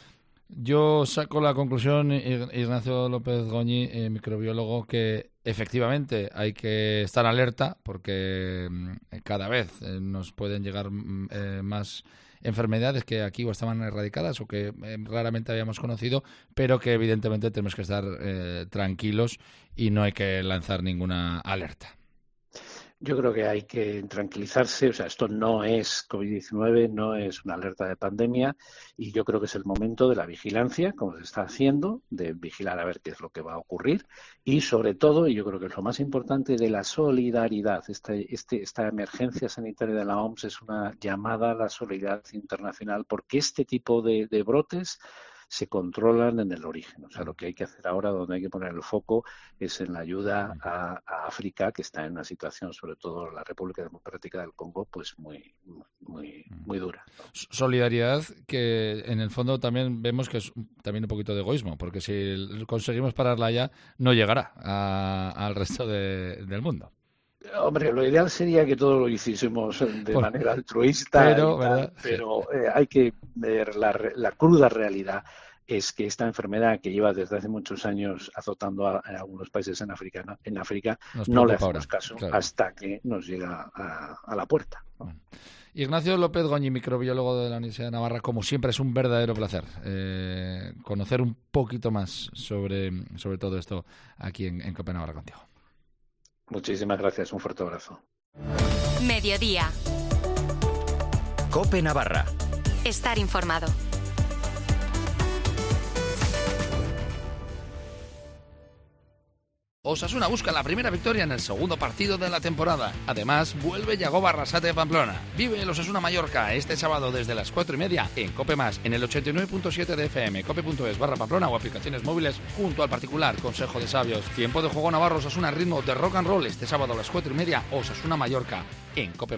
Yo saco la conclusión, Ignacio López Goñi, microbiólogo, que efectivamente hay que estar alerta porque cada vez nos pueden llegar más enfermedades que aquí o estaban erradicadas o que raramente habíamos conocido, pero que evidentemente tenemos que estar tranquilos y no hay que lanzar ninguna alerta. Yo creo que hay que tranquilizarse, o sea, esto no es COVID-19, no es una alerta de pandemia y yo creo que es el momento de la vigilancia, como se está haciendo, de vigilar a ver qué es lo que va a ocurrir y sobre todo, y yo creo que es lo más importante, de la solidaridad. Esta emergencia sanitaria de la OMS es una llamada a la solidaridad internacional porque este tipo de brotes se controlan en el origen. O sea, lo que hay que hacer ahora, donde hay que poner el foco, es en la ayuda a África, que está en una situación, sobre todo la República Democrática del Congo, pues muy dura. Solidaridad que en el fondo también vemos que es también un poquito de egoísmo, porque si conseguimos pararla ya, no llegará al resto del mundo. Hombre, lo ideal sería que todo lo hiciésemos de manera altruista, pero hay que ver la cruda realidad es que esta enfermedad que lleva desde hace muchos años azotando a algunos países en África no le hacemos caso hasta que nos llega a la puerta, ¿no? Ignacio López Goñi, microbiólogo de la Universidad de Navarra, como siempre es un verdadero placer conocer un poquito más sobre todo esto aquí en COPE Navarra contigo. Muchísimas gracias, un fuerte abrazo. Mediodía. COPE Navarra. Estar informado. Osasuna busca la primera victoria en el segundo partido de la temporada. Además, vuelve Yagoba Arrasate de Pamplona. Vive el Osasuna Mallorca este sábado desde las 4:30 en COPE+, en el 89.7 de FM, cope.es/Pamplona o aplicaciones móviles junto al particular Consejo de Sabios. Tiempo de juego Navarro, Osasuna ritmo de rock and roll este sábado a las 4:30, Osasuna Mallorca en COPE+.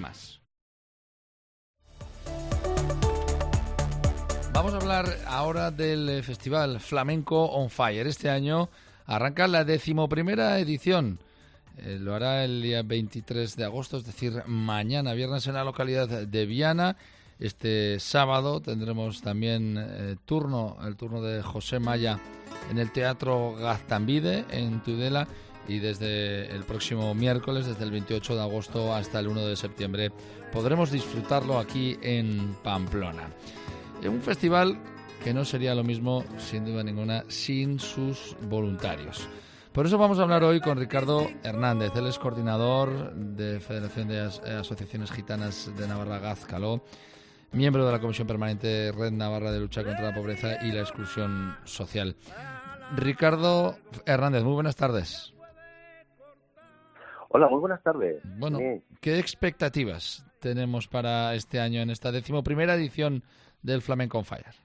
Vamos a hablar ahora del festival Flamenco on Fire. Este año arranca la 11ª edición. Lo hará el día 23 de agosto, es decir, mañana, viernes, en la localidad de Viana. Este sábado tendremos también el turno de José Maya en el Teatro Gaztambide, en Tudela. Y desde el próximo miércoles, desde el 28 de agosto hasta el 1 de septiembre, podremos disfrutarlo aquí en Pamplona. Un festival que no sería lo mismo, sin duda ninguna, sin sus voluntarios. Por eso vamos a hablar hoy con Ricardo Hernández. Él es coordinador de Federación de Asociaciones Gitanas de Navarra, Gazcaló, miembro de la Comisión Permanente Red Navarra de Lucha contra la Pobreza y la Exclusión Social. Ricardo Hernández, muy buenas tardes. Hola, muy buenas tardes. Bueno, ¿qué expectativas tenemos para este año en esta 11ª edición del Flamenco on Fire?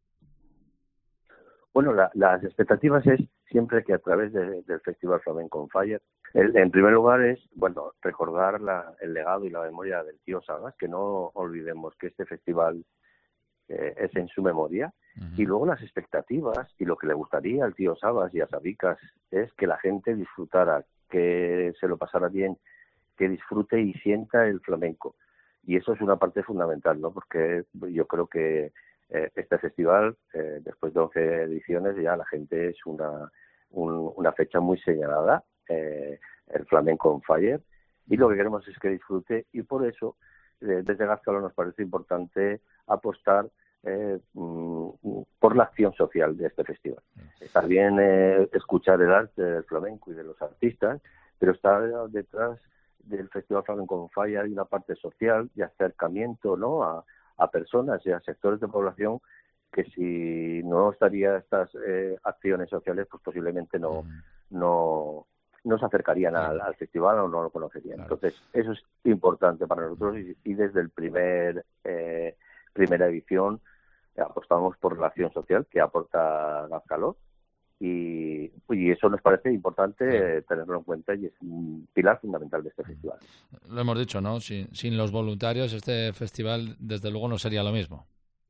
Bueno, las expectativas es siempre que a través del Festival Flamenco on Fire, en primer lugar es, bueno, recordar el legado y la memoria del tío Sabas, que no olvidemos que este festival es en su memoria. Y luego las expectativas y lo que le gustaría al tío Sabas y a Sabicas es que la gente disfrutara, que se lo pasara bien, que disfrute y sienta el flamenco. Y eso es una parte fundamental, ¿no? Porque yo creo que este festival, después de 11 ediciones, ya la gente es una fecha muy señalada, el Flamenco on Fire, y lo que queremos es que disfrute, y por eso desde Gazcaló nos parece importante apostar por la acción social de este festival. Está bien escuchar el arte del flamenco y de los artistas, pero está detrás del Festival Flamenco on Fire hay una parte social de acercamiento, ¿no?, a personas y a sectores de población que si no estaría estas acciones sociales, pues posiblemente no se acercarían al festival o no lo conocerían. Claro. Entonces, eso es importante para nosotros y desde el primera edición apostamos por la acción social que aporta Gazcaló y eso nos parece importante tenerlo en cuenta y es un pilar fundamental de este festival. Lo hemos dicho, ¿no? Sin los voluntarios este festival desde luego no sería lo mismo.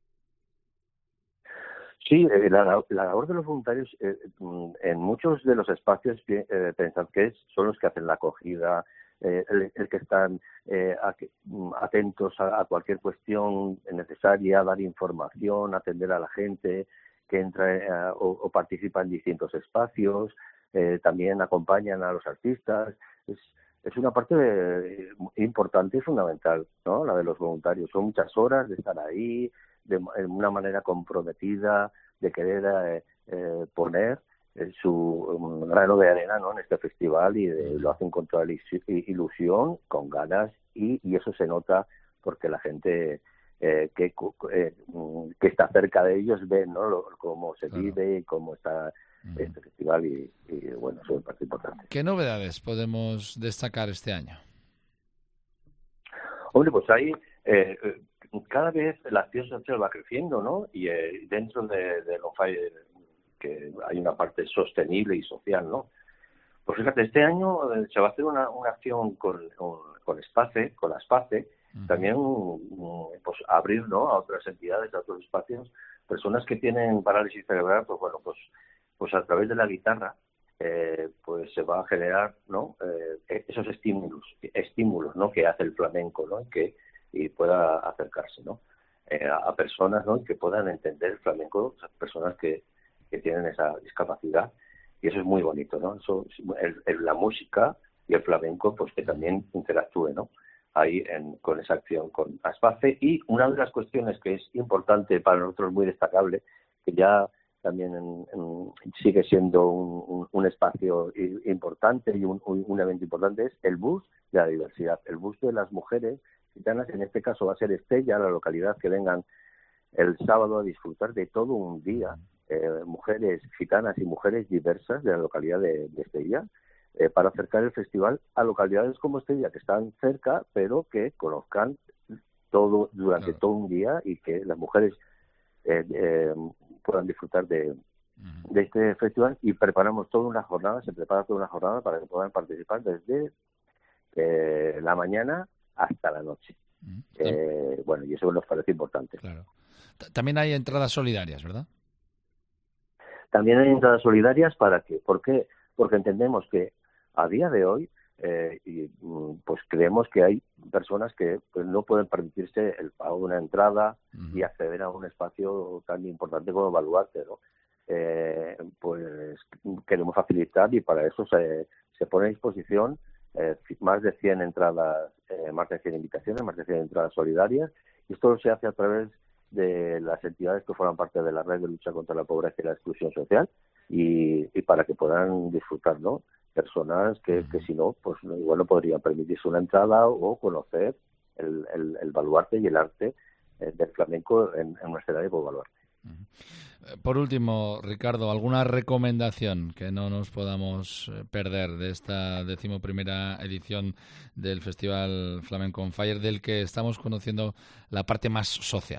Sí, la labor de los voluntarios en muchos de los espacios pensad que son los que hacen la acogida, el que están atentos a cualquier cuestión necesaria, dar información, atender a la gente que entra o participa en distintos espacios, también acompañan a los artistas. Es una parte importante y fundamental, ¿no?, la de los voluntarios. Son muchas horas de estar ahí, de una manera comprometida, de querer poner su grano de arena, ¿no?, en este festival, y lo hacen con toda la ilusión, con ganas, y eso se nota porque la gente que está cerca de ellos ve, ¿no?, cómo se vive y cómo está este festival, y bueno, eso es parte importante. ¿Qué novedades podemos destacar este año? Hombre, pues hay cada vez la acción social va creciendo, ¿no? Y dentro de On Fire, que hay una parte sostenible y social, ¿no? Pues fíjate, este año se va a hacer una acción con SPACE, con la SPACE, también pues abrir, ¿no?, a otras entidades, a otros espacios, personas que tienen parálisis cerebral, pues bueno, pues a través de la guitarra, pues se va a generar, ¿no?, esos estímulos, ¿no?, que hace el flamenco, ¿no?, y pueda acercarse, ¿no?, a personas, ¿no?, que puedan entender el flamenco, personas que tienen esa discapacidad, y eso es muy bonito, ¿no? Eso, la música y el flamenco, pues que también interactúe, ¿no?, ahí con esa acción con ASPACE. Y una de las cuestiones que es importante para nosotros, muy destacable, que ya también sigue siendo un espacio importante y un evento importante, es el bus de la diversidad, el bus de las mujeres gitanas. En este caso va a ser Estella, la localidad, que vengan el sábado a disfrutar de todo un día, mujeres gitanas y mujeres diversas de la localidad de Estella, para acercar el festival a localidades como Estella, que están cerca, pero que conozcan todo durante todo un día, y que las mujeres puedan disfrutar de este festival. Y preparamos toda una jornada, se prepara toda una jornada para que puedan participar desde la mañana hasta la noche. Bueno, y eso nos parece importante. Claro. También hay entradas solidarias, ¿verdad? También hay entradas solidarias. ¿Para qué? ¿Por qué? Porque entendemos que a día de hoy pues creemos que hay personas que pues no pueden permitirse el pago de una entrada y acceder a un espacio tan importante como Baluarte, ¿no? Pues queremos facilitar, y para eso se pone a disposición más de 100 entradas, más de 100 invitaciones, más de 100 entradas solidarias, y esto se hace a través de las entidades que forman parte de la red de lucha contra la pobreza y la exclusión social, y para que puedan disfrutar, ¿no?, personas que si no, pues igual no podrían permitirse una entrada o conocer el baluarte y el arte del flamenco en un escenario como Baluarte. Por último, Ricardo, ¿alguna recomendación que no nos podamos perder de esta 11ª edición del Festival Flamenco on Fire, del que estamos conociendo la parte más social?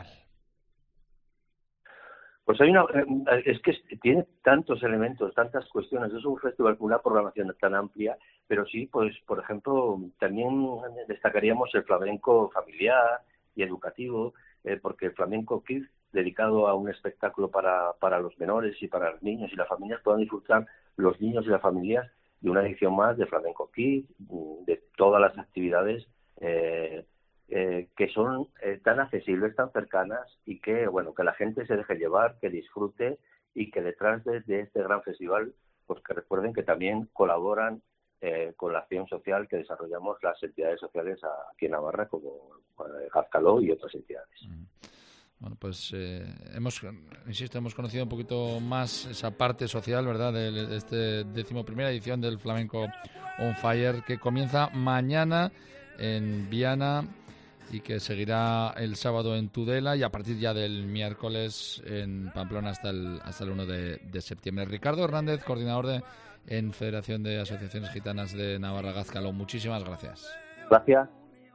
Pues es que tiene tantos elementos, tantas cuestiones. Es un festival con una programación tan amplia, pero sí, pues, por ejemplo, también destacaríamos el flamenco familiar y educativo, porque el Flamenco Kids, dedicado a un espectáculo para los menores y para los niños y las familias, puedan disfrutar los niños y las familias de una edición más de Flamenco Kids, de todas las actividades que son tan accesibles, tan cercanas, y que, bueno, que la gente se deje llevar, que disfrute, y que detrás de este gran festival, pues que recuerden que también colaboran con la acción social que desarrollamos las entidades sociales aquí en Navarra, como Gazcaló y otras entidades. Bueno, pues hemos conocido un poquito más esa parte social, ¿verdad?, de este 11ª edición del Flamenco on Fire, que comienza mañana en Viana y que seguirá el sábado en Tudela, y a partir ya del miércoles en Pamplona hasta el 1 de septiembre. Ricardo Hernández, coordinador en Federación de Asociaciones Gitanas de Navarra, Gazcaló, muchísimas gracias. Gracias.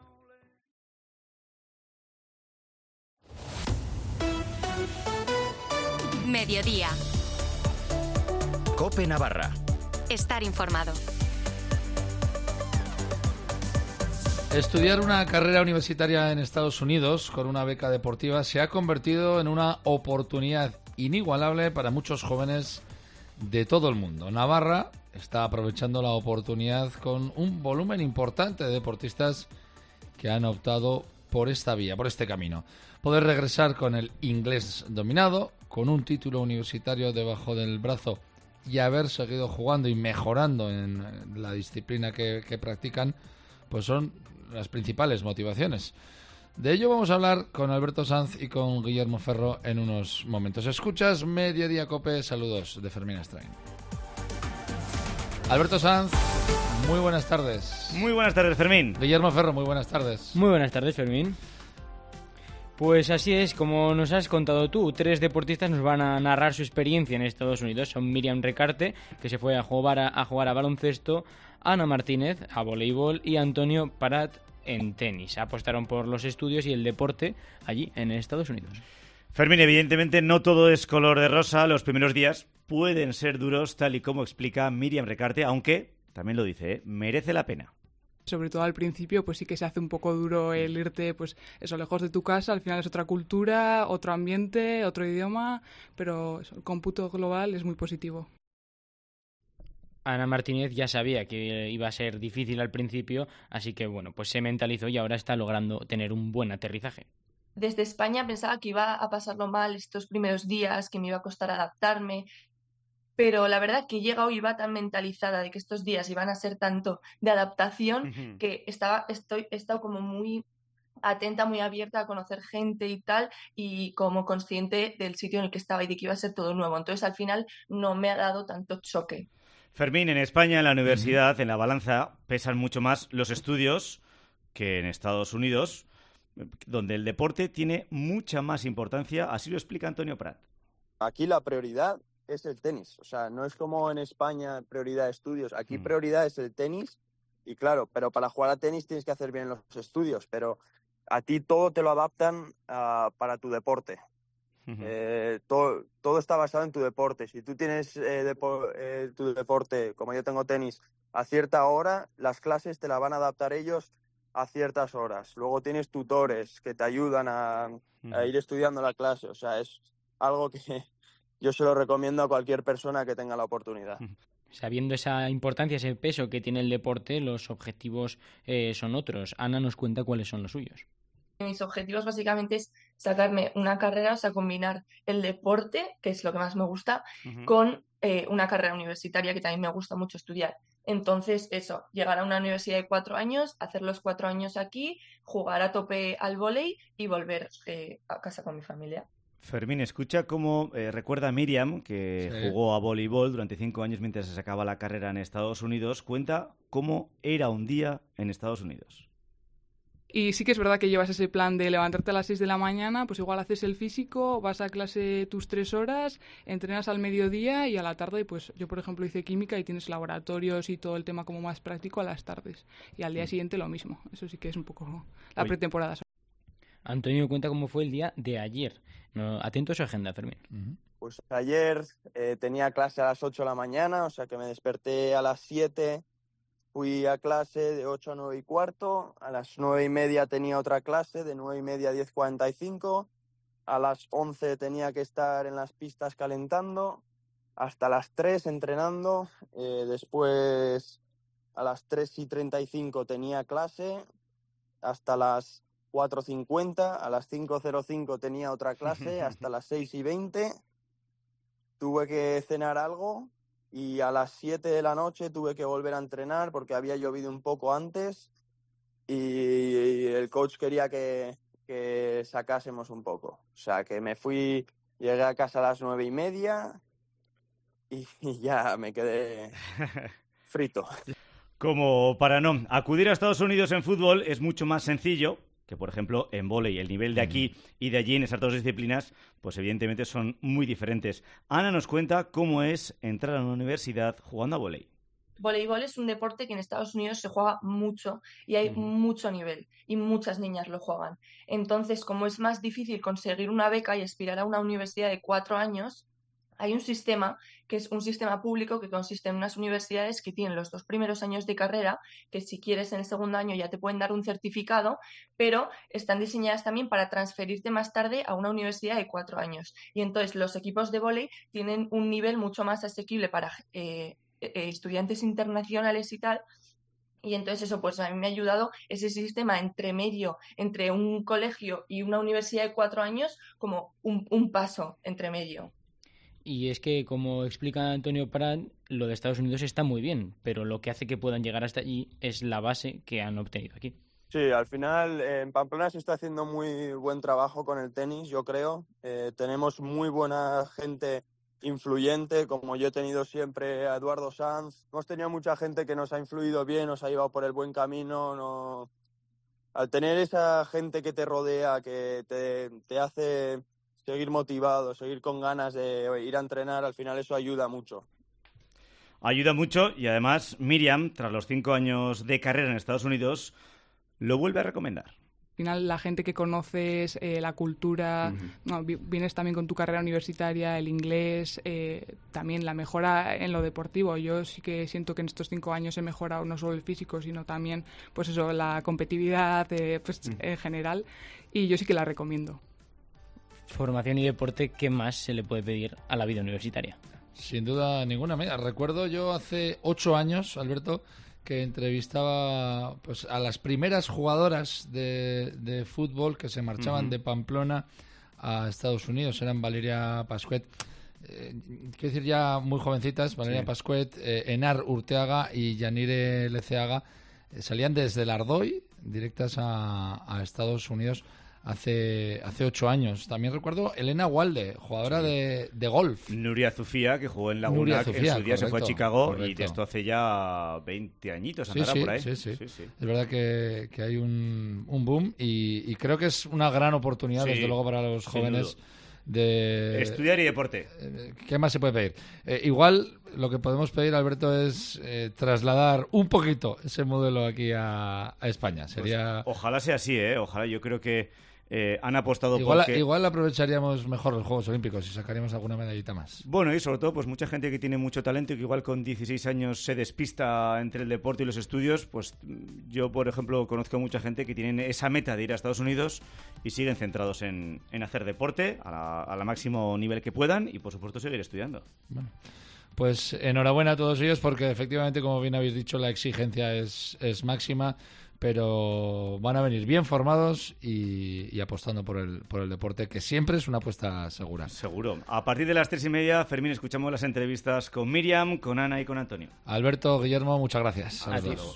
Mediodía. COPE Navarra. Estar informado. Estudiar una carrera universitaria en Estados Unidos con una beca deportiva se ha convertido en una oportunidad inigualable para muchos jóvenes de todo el mundo. Navarra está aprovechando la oportunidad con un volumen importante de deportistas que han optado por esta vía, por este camino. Poder regresar con el inglés dominado, con un título universitario debajo del brazo, y haber seguido jugando y mejorando en la disciplina que practican, pues son las principales motivaciones. De ello vamos a hablar con Alberto Sanz y con Guillermo Ferro en unos momentos. Escuchas Mediodía Cope, saludos de Fermín Astrain. Alberto Sanz, muy buenas tardes. Muy buenas tardes, Fermín. Guillermo Ferro, muy buenas tardes. Muy buenas tardes, Fermín. Pues así es, como nos has contado tú, 3 deportistas nos van a narrar su experiencia en Estados Unidos. Son Miriam Recarte, que se fue a jugar a baloncesto, Ana Martínez a voleibol y Antonio Prat en tenis. Apostaron por los estudios y el deporte allí en Estados Unidos. Fermín, evidentemente no todo es color de rosa. Los primeros días pueden ser duros, tal y como explica Miriam Recarte, aunque, también lo dice, merece la pena. Sobre todo al principio, pues sí que se hace un poco duro el irte, pues eso, lejos de tu casa. Al final es otra cultura, otro ambiente, otro idioma, pero eso, el cómputo global es muy positivo. Ana Martínez ya sabía que iba a ser difícil al principio, así que bueno, pues se mentalizó y ahora está logrando tener un buen aterrizaje. Desde España pensaba que iba a pasarlo mal estos primeros días, que me iba a costar adaptarme, pero la verdad que he llegado y iba tan mentalizada de que estos días iban a ser tanto de adaptación que he estado como muy atenta, muy abierta a conocer gente y tal, y como consciente del sitio en el que estaba y de que iba a ser todo nuevo. Entonces al final no me ha dado tanto choque. Fermín, en España, en la universidad, en la balanza, pesan mucho más los estudios que en Estados Unidos, donde el deporte tiene mucha más importancia. Así lo explica Antonio Prat. Aquí la prioridad es el tenis. O sea, no es como en España prioridad de estudios. Aquí prioridad es el tenis. Y claro, pero para jugar a tenis tienes que hacer bien los estudios. Pero a ti todo te lo adaptan para tu deporte. Todo está basado en tu deporte. Si tú tienes tu deporte, como yo tengo tenis, a cierta hora, las clases te la van a adaptar ellos a ciertas horas. Luego tienes tutores que te ayudan a ir estudiando la clase. O sea, es algo que yo se lo recomiendo a cualquier persona que tenga la oportunidad. Sabiendo esa importancia, ese peso que tiene el deporte, los objetivos son otros. Ana nos cuenta cuáles son los suyos. Mis objetivos básicamente es sacarme una carrera, o sea, combinar el deporte, que es lo que más me gusta, con una carrera universitaria que también me gusta mucho estudiar. Entonces, eso, llegar a una universidad de 4 años, hacer los 4 años aquí, jugar a tope al vóley y volver a casa con mi familia. Fermín, escucha cómo recuerda a Miriam, que jugó a voleibol durante 5 años mientras se sacaba la carrera en Estados Unidos. Cuenta cómo era un día en Estados Unidos. Y sí que es verdad que llevas ese plan de levantarte a las 6 de la mañana, pues igual haces el físico, vas a clase tus 3 horas, entrenas al mediodía y a la tarde, pues yo por ejemplo hice química y tienes laboratorios y todo el tema como más práctico a las tardes. Y al día siguiente lo mismo. Eso sí que es un poco la pretemporada. Antonio cuenta cómo fue el día de ayer. Atento a su agenda, Fermín. Pues ayer tenía clase a las 8 de la mañana, o sea que me desperté a las 7. Fui a clase de 8 a 9 y cuarto, a las 9 y media tenía otra clase, de 9 y media a 10:45, a las 11 tenía que estar en las pistas calentando, hasta las 3 entrenando, después a las 3:35 tenía clase, hasta las 4:50, a las 5:05 tenía otra clase, hasta las 6:20 tuve que cenar algo. Y a las 7 de la noche tuve que volver a entrenar porque había llovido un poco antes y el coach quería que sacásemos un poco. O sea, que me fui, llegué a casa a las 9:30 y ya me quedé frito. Como para no acudir a Estados Unidos en fútbol es mucho más sencillo que, por ejemplo, en vóley. El nivel de aquí y de allí en esas dos disciplinas, pues evidentemente son muy diferentes. Ana nos cuenta cómo es entrar a una universidad jugando a vóley. Voleibol es un deporte que en Estados Unidos se juega mucho y hay mucho nivel y muchas niñas lo juegan. Entonces, como es más difícil conseguir una beca y aspirar a una universidad de 4 años, hay un sistema que es un sistema público que consiste en unas universidades que tienen los 2 primeros años de carrera, que si quieres en el segundo año ya te pueden dar un certificado, pero están diseñadas también para transferirte más tarde a una universidad de 4 años. Y entonces los equipos de vóley tienen un nivel mucho más asequible para estudiantes internacionales y tal. Y entonces eso, pues a mí me ha ayudado ese sistema entre medio, entre un colegio y una universidad de 4 años, como un paso entre medio. Y es que, como explica Antonio Prat, lo de Estados Unidos está muy bien, pero lo que hace que puedan llegar hasta allí es la base que han obtenido aquí. Sí, al final en Pamplona se está haciendo muy buen trabajo con el tenis, yo creo. Tenemos muy buena gente influyente, como yo he tenido siempre a Eduardo Sanz. Hemos tenido mucha gente que nos ha influido bien, nos ha llevado por el buen camino. No... Al tener esa gente que te rodea, que te hace seguir motivado, seguir con ganas de ir a entrenar, al final eso ayuda mucho. Ayuda mucho y además Miriam, tras los 5 años de carrera en Estados Unidos, lo vuelve a recomendar. Al final, la gente que conoces, la cultura, no, vienes también con tu carrera universitaria, el inglés, también la mejora en lo deportivo. Yo sí que siento que en estos 5 años he mejorado no solo el físico, sino también pues eso, la competitividad en general, y yo sí que la recomiendo. Formación y deporte, ¿qué más se le puede pedir a la vida universitaria? Sin duda ninguna. Mira, recuerdo yo hace 8 años, Alberto, que entrevistaba pues a las primeras jugadoras de fútbol que se marchaban de Pamplona a Estados Unidos. Eran Valeria Pascuet, quiero decir ya muy jovencitas, Valeria Pascuet, Enar Urteaga y Yanire Leceaga. Salían desde el Ardoy directas a Estados Unidos hace 8 años. También recuerdo Elena Walde, jugadora de golf. Nuria Zufía, que jugó en Laguna, que en su día correcto, se fue a Chicago, y de esto hace ya 20 añitos andará por ahí. Sí. Es verdad que hay un boom y creo que es una gran oportunidad, desde luego, para los jóvenes de estudiar y deporte. ¿Qué más se puede pedir? Igual lo que podemos pedir, Alberto, es trasladar un poquito ese modelo aquí a España. Sería... Pues, ojalá sea así, Ojalá. Yo creo que han apostado igual aprovecharíamos mejor los Juegos Olímpicos y sacaríamos alguna medallita más. Bueno, y sobre todo pues mucha gente que tiene mucho talento y que igual con 16 años se despista entre el deporte y los estudios. Pues yo, por ejemplo, conozco a mucha gente que tienen esa meta de ir a Estados Unidos y siguen centrados en hacer deporte a la máximo nivel que puedan y, por supuesto, seguir estudiando. Bueno, pues enhorabuena a todos ellos, porque efectivamente, como bien habéis dicho, la exigencia es máxima, pero van a venir bien formados y apostando por el deporte, que siempre es una apuesta segura. Seguro. A partir de las 3:30, Fermín, escuchamos las entrevistas con Miriam, con Ana y con Antonio. Alberto, Guillermo, muchas gracias. Adiós.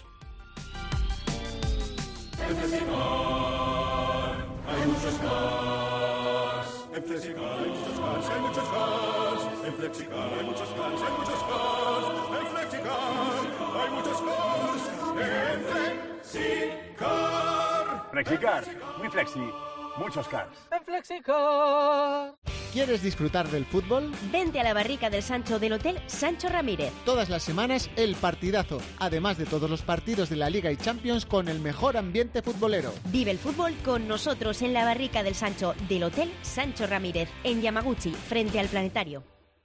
En Flexicar hay muchos cars. En Flexicar hay muchos cars, hay muchos cars. En Flexicar hay muchos cars, hay muchos cars. En Flexicar hay muchos cars. En Flexicar. Flexicar, muy flexi, muchos cars. En Flexicar. ¿Quieres disfrutar del fútbol? Vente a la barrica del Sancho del Hotel Sancho Ramírez. Todas las semanas el partidazo, además de todos los partidos de la Liga y Champions con el mejor ambiente futbolero. Vive el fútbol con nosotros en la barrica del Sancho del Hotel Sancho Ramírez, en Yamaguchi, frente al Planetario.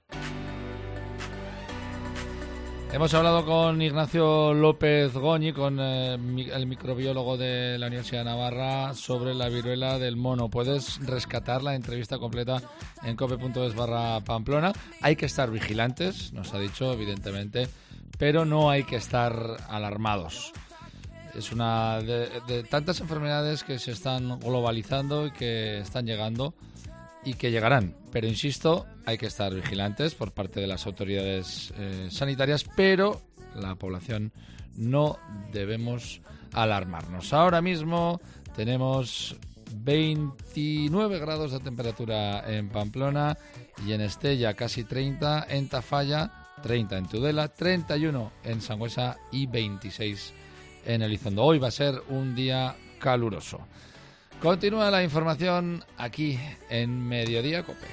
Hemos hablado con Ignacio López Goñi, con el microbiólogo de la Universidad de Navarra, sobre la viruela del mono. Puedes rescatar la entrevista completa en cope.es/Pamplona. Hay que estar vigilantes, nos ha dicho, evidentemente, pero no hay que estar alarmados. Es una de tantas enfermedades que se están globalizando y que están llegando y que llegarán. Pero insisto, hay que estar vigilantes por parte de las autoridades sanitarias, pero la población no debemos alarmarnos. Ahora mismo tenemos 29 grados de temperatura en Pamplona y en Estella casi 30, en Tafalla 30, en Tudela 31, en Sangüesa y 26 en Elizondo. Hoy va a ser un día caluroso. Continúa la información aquí en Mediodía Cope.